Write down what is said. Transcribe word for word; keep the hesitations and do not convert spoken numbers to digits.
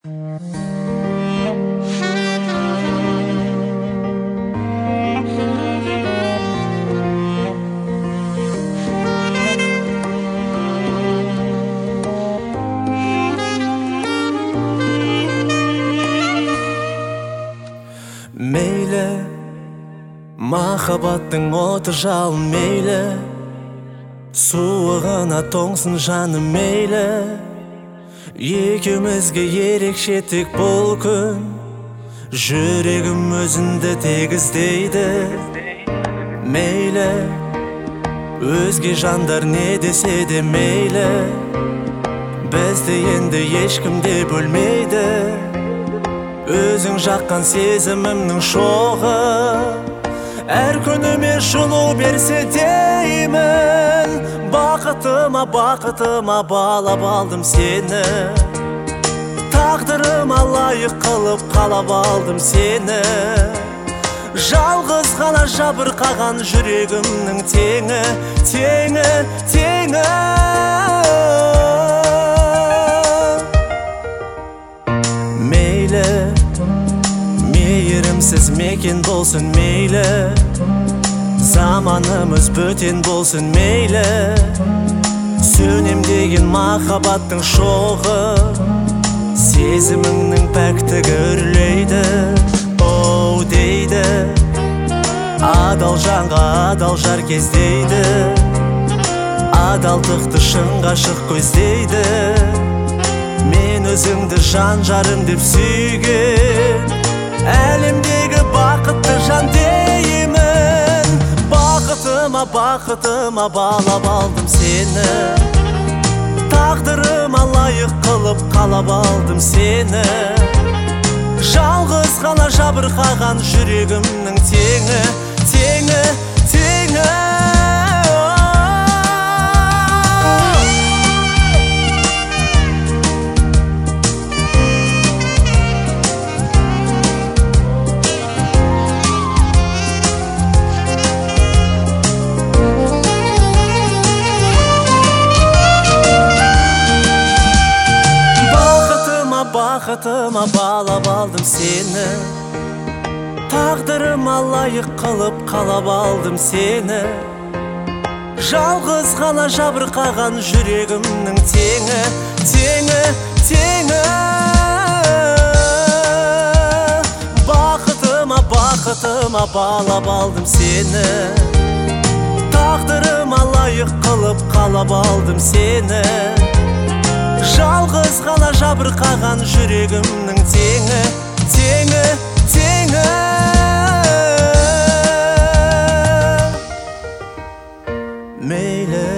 Meyle, mahabbаттың оты жалын meyle, суығына тоңсын жаным meyle, екеумізге ерекшеттік бұл күн, жүрегім өзіңді тек іздейді. Meyle, өзге жандар не десе де meyle, бізді енді ешкім де бөлмейді. Өзің жаққан сезімімнің шоғы әр күніме жылу берсе деймін. Бақытыма, бақытыма балап алдым сені, тағдырыма лайық қылып қалап алдым сені. Жалғыз ғана жабырқаған жүрегімнің теңі, теңі, теңі. Meyle, мейірімсіз мекен болсын meyle, заманымыз бөтен болсын meyle, сөнем деген махаббаттың шоғы, сезіміңнің пәктігі үрлейді. Оу дейді, адал жанға адал жар кездейді, адалдықты шын ғашық көздейді. Мен өзіңді жан жарым деп сүйген, әлемдегі бақытты жан деймін. Бақытыма, бақытыма балап алдым сені, тағдырыма лайық қылып қалап алдым сені. Жалғыз ғана жабырқаған жүрегімнің теңі, теңі, теңі. Бақытыма балап алдым сені, тағдырыма лайық қылып қалап алдым сені. Жалғыз ғана жабырқаған жүрегімнің теңі, теңі, теңі. Бақытыма, бақытыма балап алдым сені, тағдырыма лайық қылып қалап алдым сені. Жалғыз ғана жабырқаған жүрегімнің теңі, теңі, теңі. Meyle,